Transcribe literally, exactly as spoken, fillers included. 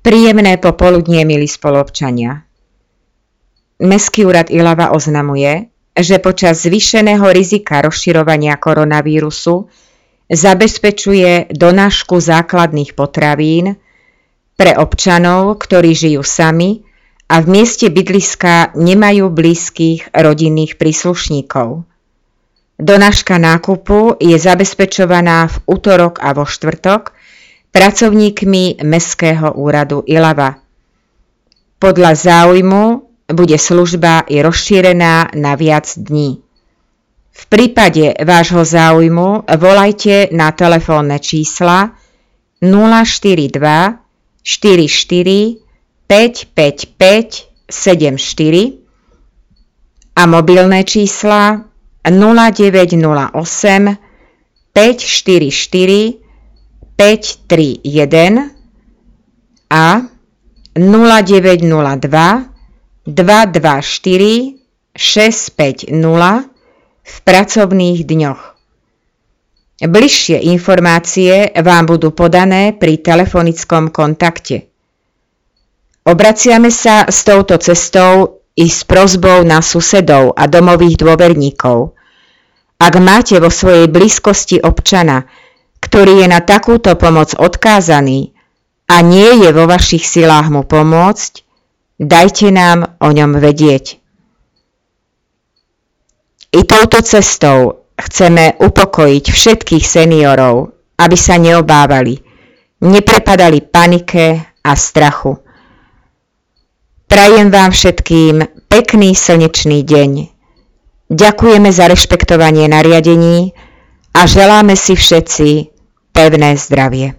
Príjemné popoludnie, milí spoluobčania. Mestský úrad Ilava oznamuje, že počas zvýšeného rizika rozširovania koronavírusu zabezpečuje donášku základných potravín pre občanov, ktorí žijú sami a v mieste bydliska nemajú blízkych rodinných príslušníkov. Donáška nákupu je zabezpečovaná v utorok a vo štvrtok pracovníkmi Mestského úradu Ilava. Podľa záujmu bude služba i rozšírená na viac dní. V prípade vášho záujmu volajte na telefónne čísla nula štyri dva štyri štyri päť päť päť sedem štyri a mobilné čísla nula deväť nula osem päť štyri štyri päť tri jeden a nula deväť nula dva dva dva štyri šesť päť nula v pracovných dňoch. Bližšie informácie vám budú podané pri telefonickom kontakte. Obraciame sa s touto cestou i s prosbou na susedov a domových dôverníkov. Ak máte vo svojej blízkosti občana, ktorý je na takúto pomoc odkázaný a nie je vo vašich silách mu pomôcť, dajte nám o ňom vedieť. I touto cestou chceme upokojiť všetkých seniorov, aby sa neobávali, neprepadali panike a strachu. Prajem vám všetkým pekný slnečný deň. Ďakujeme za rešpektovanie nariadení a želáme si všetci pevné zdravie.